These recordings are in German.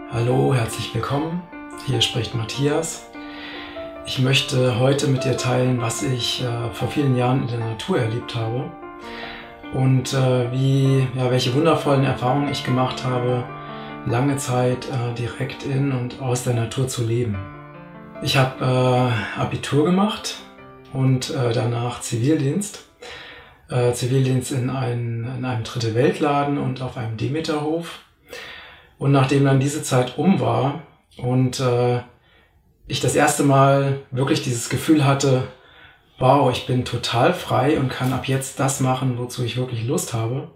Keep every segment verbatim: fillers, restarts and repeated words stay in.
Hallo, herzlich willkommen. Hier spricht Matthias. Ich möchte heute mit dir teilen, was ich äh, vor vielen Jahren in der Natur erlebt habe und äh, wie, ja, welche wundervollen Erfahrungen ich gemacht habe, lange Zeit äh, direkt in und aus der Natur zu leben. Ich habe äh, Abitur gemacht und äh, danach Zivildienst. Äh, Zivildienst in, ein, in einem Dritte-Welt-Laden und auf einem Demeterhof. Und nachdem dann diese Zeit um war und äh, ich das erste Mal wirklich dieses Gefühl hatte, wow, ich bin total frei und kann ab jetzt das machen, wozu ich wirklich Lust habe.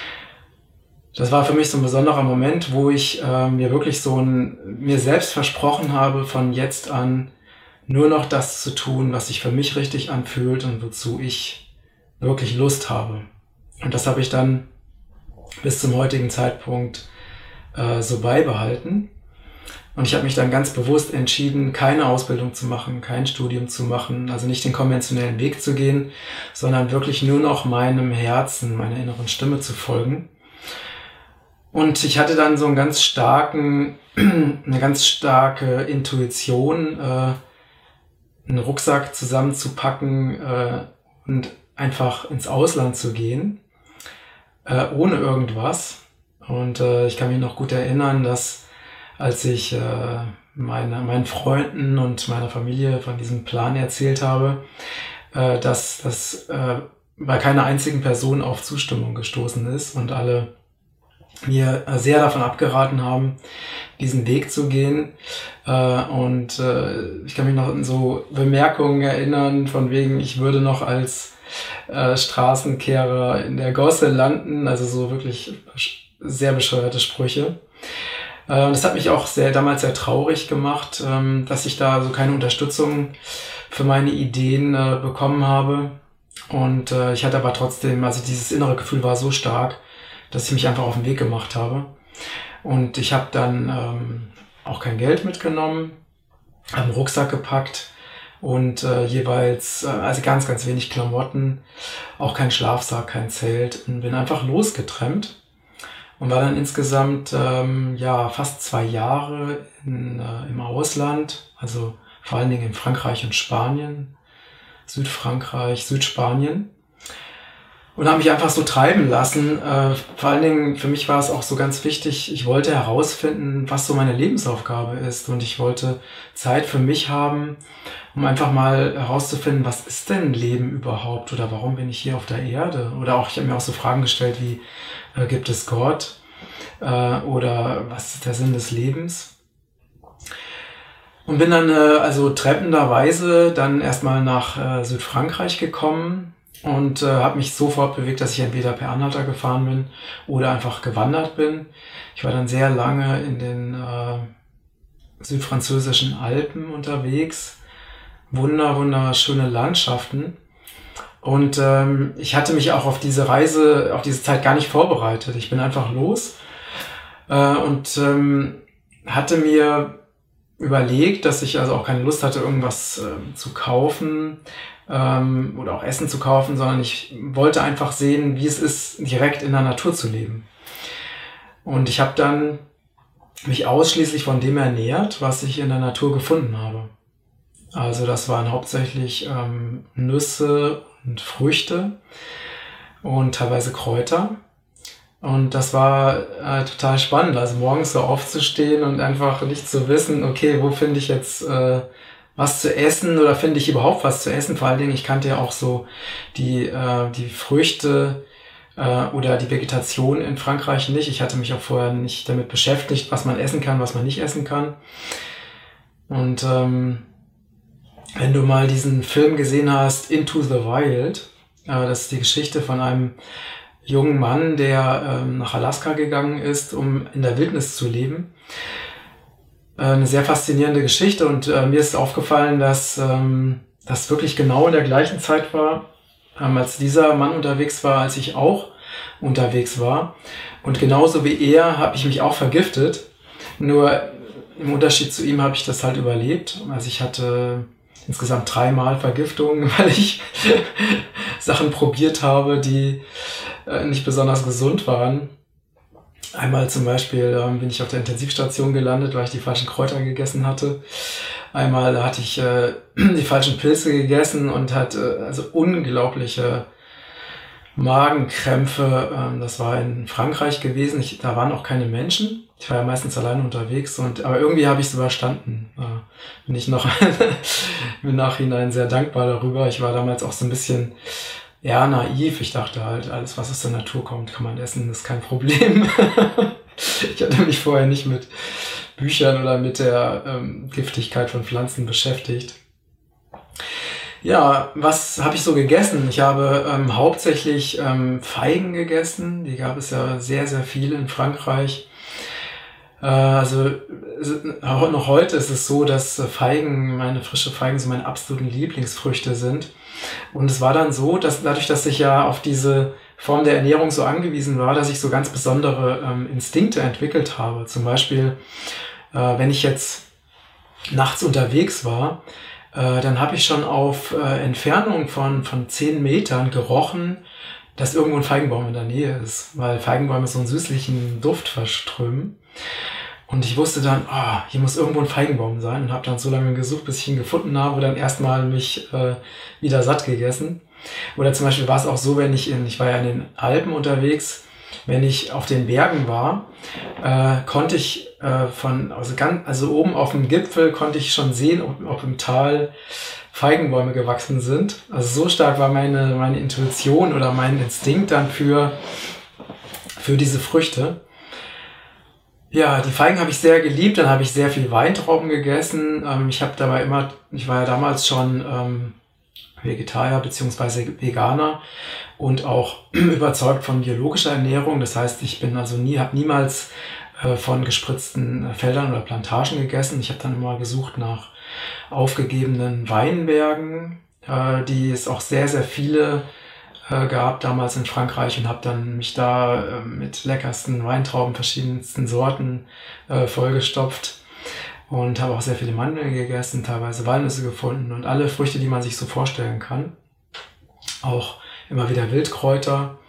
Das war für mich so ein besonderer Moment, wo ich äh, mir wirklich so ein, mir selbst versprochen habe, von jetzt an nur noch das zu tun, was sich für mich richtig anfühlt und wozu ich wirklich Lust habe. Und das habe ich dann bis zum heutigen Zeitpunkt äh, so beibehalten. Und ich habe mich dann ganz bewusst entschieden, keine Ausbildung zu machen, kein Studium zu machen, also nicht den konventionellen Weg zu gehen, sondern wirklich nur noch meinem Herzen, meiner inneren Stimme zu folgen. Und ich hatte dann so einen ganz starken, eine ganz starke Intuition, äh, einen Rucksack zusammenzupacken äh, und einfach ins Ausland zu gehen, äh, ohne irgendwas. Und äh, ich kann mich noch gut erinnern, dass als ich äh, meine, meinen Freunden und meiner Familie von diesem Plan erzählt habe, äh, dass das äh, bei keiner einzigen Person auf Zustimmung gestoßen ist und alle mir sehr davon abgeraten haben, diesen Weg zu gehen. Äh, und äh, ich kann mich noch an so Bemerkungen erinnern, von wegen, ich würde noch als äh, Straßenkehrer in der Gosse landen, also so wirklich sehr bescheuerte Sprüche. Äh, das hat mich auch sehr damals sehr traurig gemacht, ähm, dass ich da so keine Unterstützung für meine Ideen äh, bekommen habe. Und äh, ich hatte aber trotzdem, also dieses innere Gefühl war so stark, dass ich mich einfach auf den Weg gemacht habe. Und ich habe dann ähm, auch kein Geld mitgenommen, habe einen Rucksack gepackt und äh, jeweils, äh, also ganz, ganz wenig Klamotten, auch kein Schlafsack, kein Zelt und bin einfach losgetrennt und war dann insgesamt ähm, ja fast zwei Jahre in, äh, im Ausland, also vor allen Dingen in Frankreich und Spanien, Südfrankreich, Südspanien. Und habe mich einfach so treiben lassen. Äh, vor allen Dingen, für mich war es auch so ganz wichtig, ich wollte herausfinden, was so meine Lebensaufgabe ist. Und ich wollte Zeit für mich haben, um einfach mal herauszufinden, was ist denn Leben überhaupt? Oder warum bin ich hier auf der Erde? Oder auch, ich habe mir auch so Fragen gestellt wie, äh, gibt es Gott? Äh, oder was ist der Sinn des Lebens? Und bin dann äh, also treppenderweise dann erstmal nach äh, Südfrankreich gekommen. Und äh, habe mich sofort bewegt, dass ich entweder per Anhalter gefahren bin oder einfach gewandert bin. Ich war dann sehr lange in den äh, südfranzösischen Alpen unterwegs. Wunder, wunderschöne Landschaften. Und ähm, ich hatte mich auch auf diese Reise, auf diese Zeit gar nicht vorbereitet. Ich bin einfach los äh, und ähm, hatte mir überlegt, dass ich also auch keine Lust hatte, irgendwas äh, zu kaufen ähm, oder auch Essen zu kaufen, sondern ich wollte einfach sehen, wie es ist, direkt in der Natur zu leben. Und ich habe dann mich ausschließlich von dem ernährt, was ich in der Natur gefunden habe. Also das waren hauptsächlich ähm, Nüsse und Früchte und teilweise Kräuter. Und das war äh, total spannend, also morgens so aufzustehen und einfach nicht zu wissen, okay, wo finde ich jetzt äh, was zu essen oder finde ich überhaupt was zu essen. Vor allen Dingen, ich kannte ja auch so die, äh, die Früchte äh, oder die Vegetation in Frankreich nicht. Ich hatte mich auch vorher nicht damit beschäftigt, was man essen kann, was man nicht essen kann. Und ähm, wenn du mal diesen Film gesehen hast, Into the Wild, äh, das ist die Geschichte von einem jungen Mann, der ähm, nach Alaska gegangen ist, um in der Wildnis zu leben. Äh, eine sehr faszinierende Geschichte und äh, mir ist aufgefallen, dass ähm, das wirklich genau in der gleichen Zeit war, ähm, als dieser Mann unterwegs war, als ich auch unterwegs war. Und genauso wie er habe ich mich auch vergiftet. Nur im Unterschied zu ihm habe ich das halt überlebt. Also ich hatte insgesamt dreimal Vergiftungen, weil ich Sachen probiert habe, die äh, nicht besonders gesund waren. Einmal zum Beispiel ähm, bin ich auf der Intensivstation gelandet, weil ich die falschen Kräuter gegessen hatte. Einmal hatte ich äh, die falschen Pilze gegessen und hatte also unglaubliche Magenkrämpfe. Ähm, das war in Frankreich gewesen. Ich, da waren auch keine Menschen. Ich war ja meistens alleine unterwegs. Und, aber irgendwie habe ich es überstanden. Äh, bin ich noch im Nachhinein sehr dankbar darüber. Ich war damals auch so ein bisschen ja, naiv. Ich dachte halt, alles, was aus der Natur kommt, kann man essen, ist kein Problem. Ich hatte mich vorher nicht mit Büchern oder mit der ähm, Giftigkeit von Pflanzen beschäftigt. Ja, was habe ich so gegessen? Ich habe ähm, hauptsächlich ähm, Feigen gegessen. Die gab es ja sehr, sehr viele in Frankreich. Äh, also auch noch heute ist es so, dass Feigen, meine frische Feigen, so meine absoluten Lieblingsfrüchte sind. Und es war dann so, dass dadurch, dass ich ja auf diese Form der Ernährung so angewiesen war, dass ich so ganz besondere ähm, Instinkte entwickelt habe. Zum Beispiel, äh, wenn ich jetzt nachts unterwegs war, äh, dann habe ich schon auf äh, Entfernung von, von zehn Metern gerochen, dass irgendwo ein Feigenbaum in der Nähe ist, weil Feigenbäume so einen süßlichen Duft verströmen. Und ich wusste dann, oh, hier muss irgendwo ein Feigenbaum sein und habe dann so lange gesucht, bis ich ihn gefunden habe, dann erstmal mich äh, wieder satt gegessen. Oder zum Beispiel war es auch so, wenn ich in, ich war ja in den Alpen unterwegs, wenn ich auf den Bergen war, äh, konnte ich äh, von, also ganz, also oben auf dem Gipfel konnte ich schon sehen, ob, ob im Tal Feigenbäume gewachsen sind. Also so stark war meine, meine Intuition oder mein Instinkt dann für, für diese Früchte. Ja, die Feigen habe ich sehr geliebt, dann habe ich sehr viel Weintrauben gegessen. Ähm, ich habe dabei immer, ich war ja damals schon ähm, Vegetarier bzw. Veganer und auch überzeugt von biologischer Ernährung. Das heißt, ich bin also nie, habe niemals äh, von gespritzten Feldern oder Plantagen gegessen. Ich habe dann immer gesucht nach aufgegebenen Weinbergen, äh, die es auch sehr, sehr viele äh, gab damals in Frankreich und habe dann mich da äh, mit leckersten Weintrauben, verschiedensten Sorten äh, vollgestopft. Und habe auch sehr viele Mandeln gegessen, teilweise Walnüsse gefunden und alle Früchte, die man sich so vorstellen kann. Auch immer wieder Wildkräuter.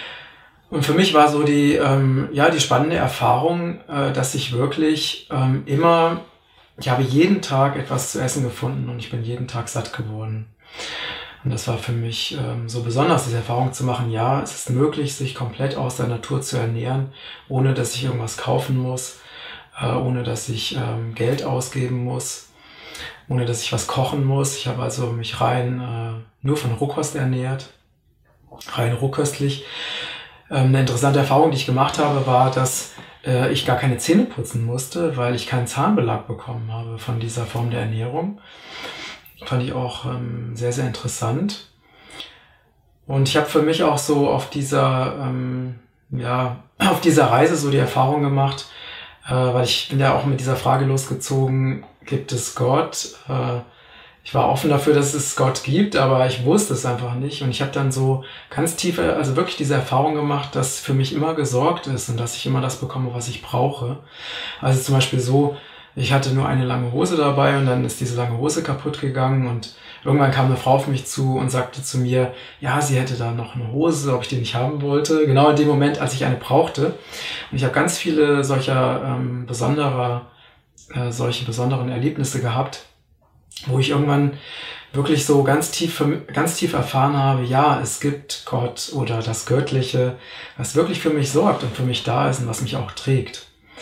Und für mich war so die, ähm, ja, die spannende Erfahrung, äh, dass ich wirklich ähm, immer, ich habe jeden Tag etwas zu essen gefunden und ich bin jeden Tag satt geworden. Und das war für mich ähm, so besonders, diese Erfahrung zu machen, ja, es ist möglich, sich komplett aus der Natur zu ernähren, ohne dass ich irgendwas kaufen muss, ohne dass ich ähm, Geld ausgeben muss, ohne dass ich was kochen muss. Ich habe also mich rein äh, nur von Rohkost ernährt, rein rohköstlich. Ähm, eine interessante Erfahrung, die ich gemacht habe, war, dass äh, ich gar keine Zähne putzen musste, weil ich keinen Zahnbelag bekommen habe von dieser Form der Ernährung. Fand ich auch ähm, sehr, sehr interessant. Und ich habe für mich auch so auf dieser, ähm, ja, auf dieser Reise so die Erfahrung gemacht, weil ich bin ja auch mit dieser Frage losgezogen, gibt es Gott? Ich war offen dafür, dass es Gott gibt, aber ich wusste es einfach nicht. Und ich habe dann so ganz tief, also wirklich diese Erfahrung gemacht, dass für mich immer gesorgt ist und dass ich immer das bekomme, was ich brauche. Also zum Beispiel so, ich hatte nur eine lange Hose dabei und dann ist diese lange Hose kaputt gegangen und irgendwann kam eine Frau auf mich zu und sagte zu mir, ja, sie hätte da noch eine Hose, ob ich die nicht haben wollte. Genau in dem Moment, als ich eine brauchte. Und ich habe ganz viele solcher ähm, besonderer, äh, solche besonderen Erlebnisse gehabt, wo ich irgendwann wirklich so ganz tief, ganz tief erfahren habe, ja, es gibt Gott oder das Göttliche, was wirklich für mich sorgt und für mich da ist und was mich auch trägt.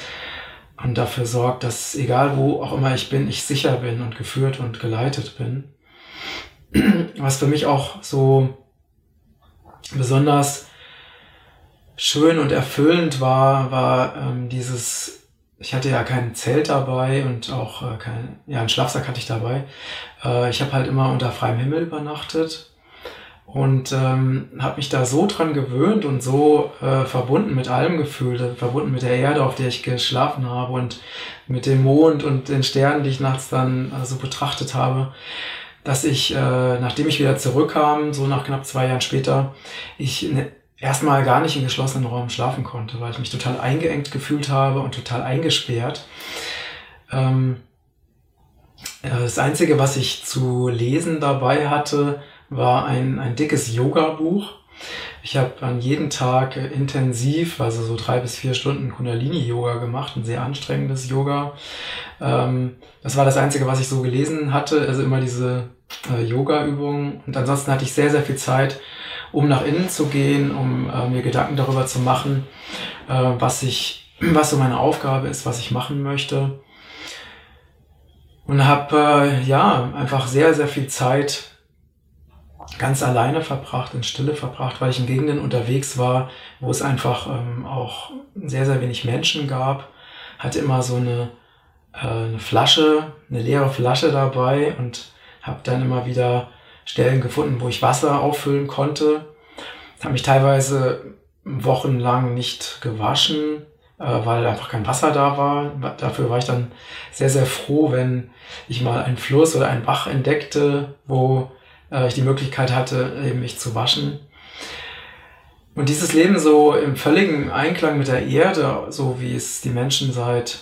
Und dafür sorgt, dass egal wo auch immer ich bin, ich sicher bin und geführt und geleitet bin. Was für mich auch so besonders schön und erfüllend war, war ähm, dieses, ich hatte ja kein Zelt dabei und auch äh, kein, ja, einen Schlafsack hatte ich dabei. Äh, ich habe halt immer unter freiem Himmel übernachtet und ähm, habe mich da so dran gewöhnt und so äh, verbunden mit allem gefühlt, verbunden mit der Erde, auf der ich geschlafen habe und mit dem Mond und den Sternen, die ich nachts dann äh, so betrachtet habe, dass ich, äh, nachdem ich wieder zurückkam, so nach knapp zwei Jahren später, ich ne, erstmal gar nicht in geschlossenen Räumen schlafen konnte, weil ich mich total eingeengt gefühlt habe und total eingesperrt. Ähm, das Einzige, was ich zu lesen dabei hatte, war ein, ein dickes Yoga-Buch. Ich habe an jeden Tag äh, intensiv, also so drei bis vier Stunden Kundalini-Yoga gemacht, ein sehr anstrengendes Yoga. Ähm, das war das Einzige, was ich so gelesen hatte, also immer diese äh, Yoga-Übungen. Und ansonsten hatte ich sehr, sehr viel Zeit, um nach innen zu gehen, um äh, mir Gedanken darüber zu machen, äh, was ich, was so meine Aufgabe ist, was ich machen möchte. Und habe äh, ja einfach sehr, sehr viel Zeit ganz alleine verbracht, in Stille verbracht, weil ich in Gegenden unterwegs war, wo es einfach ähm, auch sehr, sehr wenig Menschen gab. Hatte immer so eine, äh, eine Flasche, eine leere Flasche dabei und habe dann immer wieder Stellen gefunden, wo ich Wasser auffüllen konnte. Habe mich teilweise wochenlang nicht gewaschen, äh, weil einfach kein Wasser da war. Dafür war ich dann sehr, sehr froh, wenn ich mal einen Fluss oder einen Bach entdeckte, wo ich die Möglichkeit hatte, eben mich zu waschen. Und dieses Leben so im völligen Einklang mit der Erde, so wie es die Menschen seit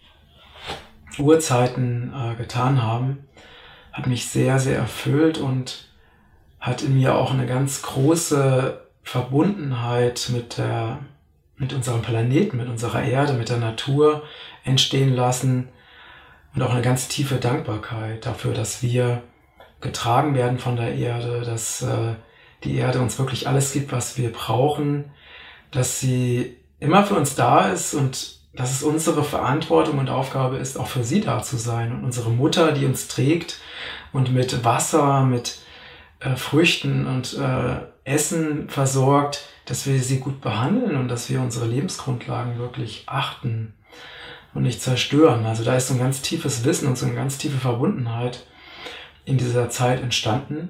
Urzeiten äh, getan haben, hat mich sehr, sehr erfüllt und hat in mir auch eine ganz große Verbundenheit mit der, mit unserem Planeten, mit unserer Erde, mit der Natur entstehen lassen und auch eine ganz tiefe Dankbarkeit dafür, dass wir getragen werden von der Erde, dass äh, die Erde uns wirklich alles gibt, was wir brauchen, dass sie immer für uns da ist und dass es unsere Verantwortung und Aufgabe ist, auch für sie da zu sein und unsere Mutter, die uns trägt und mit Wasser, mit äh, Früchten und äh, Essen versorgt, dass wir sie gut behandeln und dass wir unsere Lebensgrundlagen wirklich achten und nicht zerstören. Also da ist so ein ganz tiefes Wissen und so eine ganz tiefe Verbundenheit in dieser Zeit entstanden,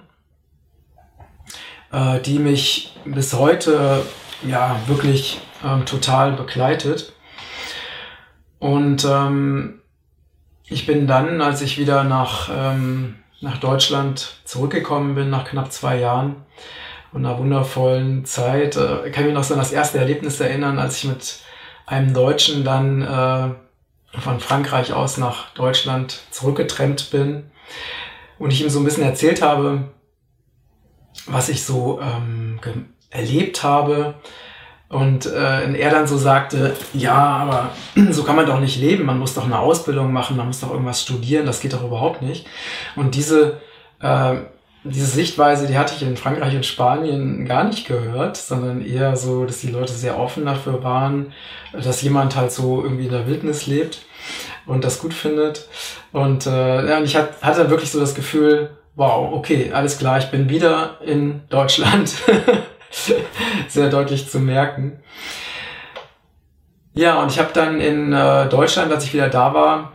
äh, die mich bis heute ja wirklich ähm, total begleitet. Und ähm, ich bin dann, als ich wieder nach, ähm, nach Deutschland zurückgekommen bin, nach knapp zwei Jahren und einer wundervollen Zeit, äh, kann ich mich noch so an das erste Erlebnis erinnern, als ich mit einem Deutschen dann äh, von Frankreich aus nach Deutschland zurückgetrennt bin. Und ich ihm so ein bisschen erzählt habe, was ich so ähm, ge- erlebt habe. Und äh, er dann so sagte, ja, aber so kann man doch nicht leben. Man muss doch eine Ausbildung machen, man muss doch irgendwas studieren. Das geht doch überhaupt nicht. Und diese, äh, diese Sichtweise, die hatte ich in Frankreich und Spanien gar nicht gehört, sondern eher so, dass die Leute sehr offen dafür waren, dass jemand halt so irgendwie in der Wildnis lebt und das gut findet. Und, äh, ja, und ich hat, hatte wirklich so das Gefühl, wow, okay, alles klar, ich bin wieder in Deutschland. Sehr deutlich zu merken. Ja, und ich habe dann in äh, Deutschland, als ich wieder da war,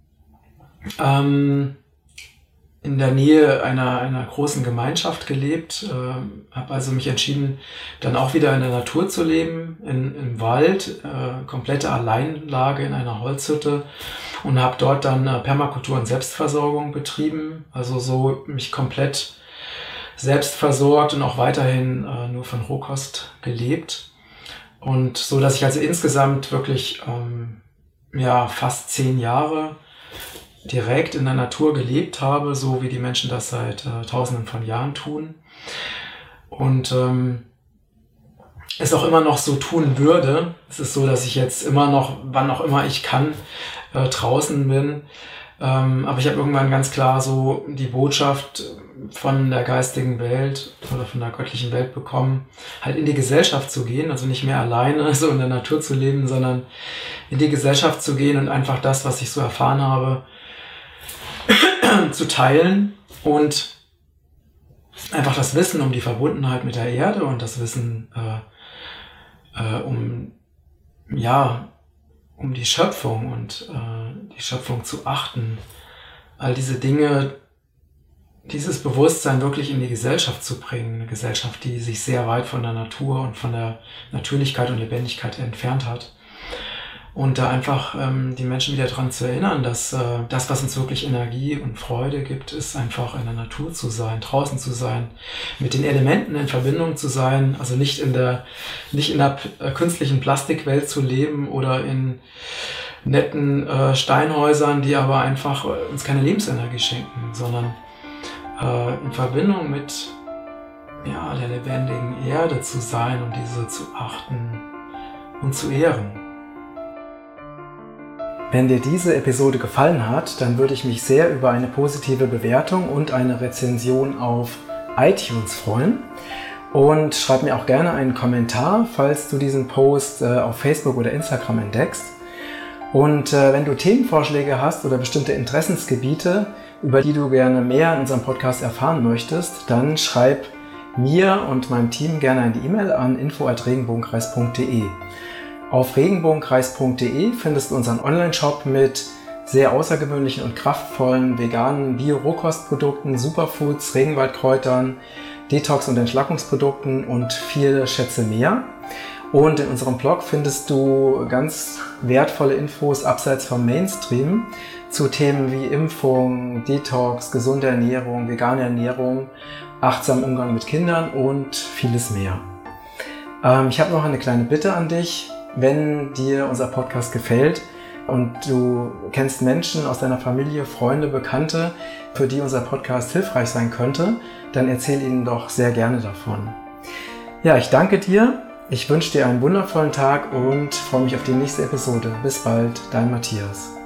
ähm, in der Nähe einer, einer großen Gemeinschaft gelebt, äh, habe also mich entschieden, dann auch wieder in der Natur zu leben, in, im Wald, äh, komplette Alleinlage in einer Holzhütte und habe dort dann äh, Permakultur und Selbstversorgung betrieben, also so mich komplett selbst versorgt und auch weiterhin äh, nur von Rohkost gelebt und so, dass ich also insgesamt wirklich ähm, ja fast zehn Jahre direkt in der Natur gelebt habe, so wie die Menschen das seit äh, Tausenden von Jahren tun. Und ähm, es auch immer noch so tun würde. Es ist so, dass ich jetzt immer noch, wann auch immer ich kann, äh, draußen bin. Ähm, aber ich habe irgendwann ganz klar so die Botschaft von der geistigen Welt oder von der göttlichen Welt bekommen, halt in die Gesellschaft zu gehen, also nicht mehr alleine so in der Natur zu leben, sondern in die Gesellschaft zu gehen und einfach das, was ich so erfahren habe, zu teilen und einfach das Wissen um die Verbundenheit mit der Erde und das Wissen äh, äh, um ja um die Schöpfung und äh, die Schöpfung zu achten, all diese Dinge, dieses Bewusstsein wirklich in die Gesellschaft zu bringen, eine Gesellschaft, die sich sehr weit von der Natur und von der Natürlichkeit und Lebendigkeit entfernt hat. Und da einfach ähm, die Menschen wieder daran zu erinnern, dass äh, das, was uns wirklich Energie und Freude gibt, ist einfach in der Natur zu sein, draußen zu sein, mit den Elementen in Verbindung zu sein, also nicht in der nicht in der äh, künstlichen Plastikwelt zu leben oder in netten äh, Steinhäusern, die aber einfach äh, uns keine Lebensenergie schenken, sondern äh, in Verbindung mit ja, der lebendigen Erde zu sein und diese zu achten und zu ehren. Wenn dir diese Episode gefallen hat, dann würde ich mich sehr über eine positive Bewertung und eine Rezension auf iTunes freuen. Und schreib mir auch gerne einen Kommentar, falls du diesen Post äh, auf Facebook oder Instagram entdeckst. Und äh, wenn du Themenvorschläge hast oder bestimmte Interessensgebiete, über die du gerne mehr in unserem Podcast erfahren möchtest, dann schreib mir und meinem Team gerne eine E-Mail an info at regenbogenkreis punkt de. Auf regenbogenkreis punkt de findest du unseren Online-Shop mit sehr außergewöhnlichen und kraftvollen veganen Bio-Rohkostprodukten, Superfoods, Regenwaldkräutern, Detox- und Entschlackungsprodukten und viele Schätze mehr. Und in unserem Blog findest du ganz wertvolle Infos abseits vom Mainstream zu Themen wie Impfung, Detox, gesunde Ernährung, vegane Ernährung, achtsamen Umgang mit Kindern und vieles mehr. Ähm, ich habe noch eine kleine Bitte an dich. Wenn dir unser Podcast gefällt und du kennst Menschen aus deiner Familie, Freunde, Bekannte, für die unser Podcast hilfreich sein könnte, dann erzähl ihnen doch sehr gerne davon. Ja, ich danke dir, ich wünsche dir einen wundervollen Tag und freue mich auf die nächste Episode. Bis bald, dein Matthias.